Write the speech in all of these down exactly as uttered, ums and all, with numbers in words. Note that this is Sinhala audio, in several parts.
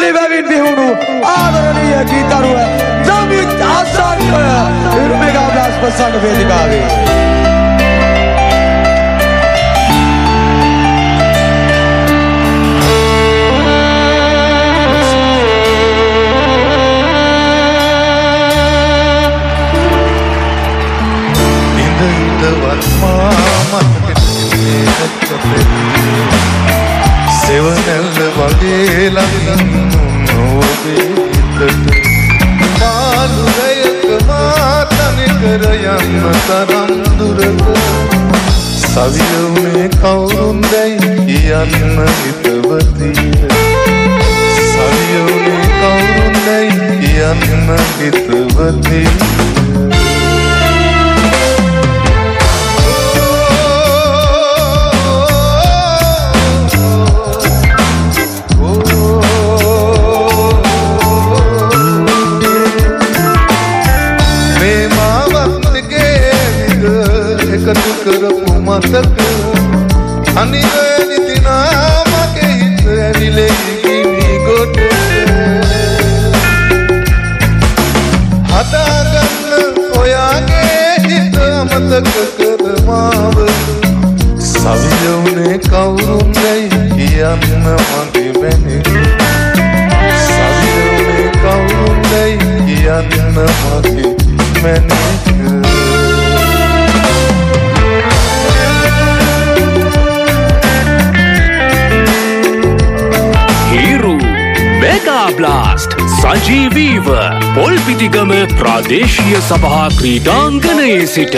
පැහැදිලි බැවින් විහුණු ආදරණීය ගීතරුව නමිත් අසංකය ඉරුමෙගා බ්ලාස් ප්‍රසන්න වේදිකාවේ සෙවනැල්ල වගේ ළඟින් ඔබේ හිතට මාළුරයක මාතනිකර යන්න තරම් දුරක සවියුනේ කවුරුන්දැයි කියන්න හිතවතිය සවියුනේ කවුරුන්දැයි කියන්න හිතවතිය එකතු කරපු මතක අනිවැනි දිනා මගේ හිත ඇනිලේ කිවි ගොඩ හදාගන්න ඔයාගේ හිත අමතක කර මාව සවියුනේ කවුරුන්දැයි කියන්න මගේ මැනේ සවියුනේ කවුරුන්දැයි කියන්න මගේ මැනේ Mega Blast සජීවීව පොල්පිටිගම ප්‍රාදේශීය සභා ක්‍රීඩාංගණයේ සිට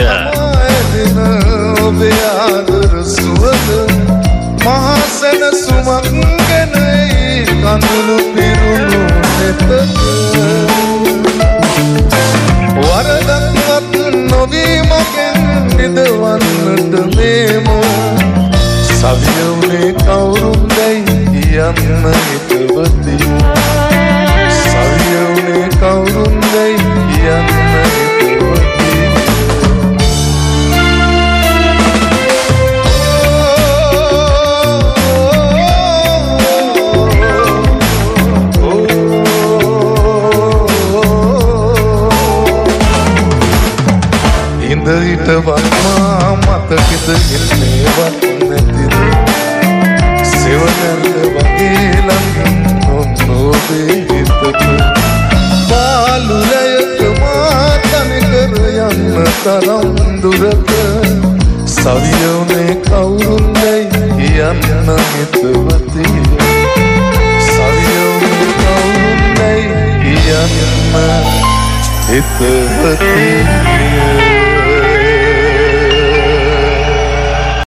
ඔබේ ආදර සුවඳ මහා සැනසුමක් ගැනයි කඳුළු පිරුණු නෙතට වරදක්වත් නොවී මගෙන් නිදවන්නට මේම සවියුනේ කවුරුන්දැයි කියන්න හිතවතිය සවියුනේ කවුරුන්දැයි කියන්න හිතවතිය ඉඳ හිටවත් මා මතකෙද එන්නේවත් නැතිද සෙවනැල්ල වගේ ළඟින් ඔබේ හිතට පාළුරයක මාතනිකර යන්න තරම් දුරක සවියුනේ කවුරුන්දැයි කියන්න හිතවතිය සවියුනේ කවුරුන්දැයි කියන්න හිතවතිය